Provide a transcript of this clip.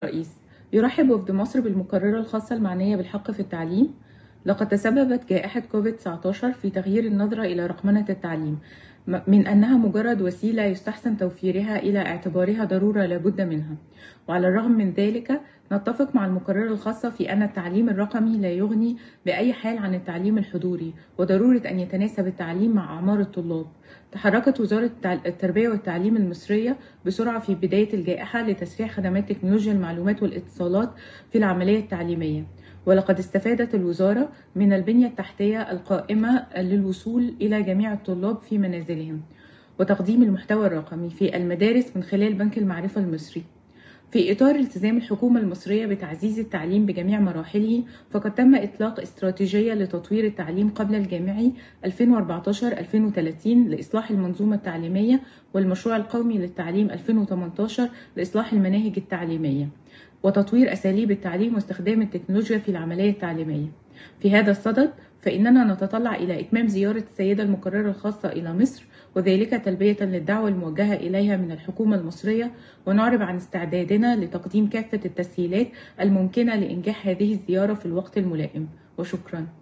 الرئيس يرحب وفد مصر بالمقررة الخاصة المعنية بالحق في التعليم. لقد تسببت جائحة كوفيد-19 في تغيير النظرة إلى رقمنة التعليم من أنها مجرد وسيلة يستحسن توفيرها إلى اعتبارها ضرورة لابد منها. وعلى الرغم من ذلك نتفق مع المقررة الخاصة في أن التعليم الرقمي لا يغني بأي حال عن التعليم الحضوري، وضرورة أن يتناسب التعليم مع أعمار الطلاب. تحركت وزارة التربية والتعليم المصرية بسرعة في بداية الجائحة لتسريع خدمات تكنولوجيا المعلومات والاتصالات في العملية التعليمية، ولقد استفادت الوزارة من البنية التحتية القائمة للوصول إلى جميع الطلاب في منازلهم، وتقديم المحتوى الرقمي في المدارس من خلال بنك المعرفة المصري. في إطار التزام الحكومة المصرية بتعزيز التعليم بجميع مراحله، فقد تم إطلاق استراتيجية لتطوير التعليم قبل الجامعي 2014-2030 لإصلاح المنظومة التعليمية، والمشروع القومي للتعليم 2018 لإصلاح المناهج التعليمية، وتطوير أساليب التعليم واستخدام التكنولوجيا في العملية التعليمية. في هذا الصدد فإننا نتطلع إلى إتمام زيارة السيدة المقررة الخاصة إلى مصر، وذلك تلبية للدعوة الموجهة إليها من الحكومة المصرية، ونعرب عن استعدادنا لتقديم كافة التسهيلات الممكنة لإنجاح هذه الزيارة في الوقت الملائم. وشكرا.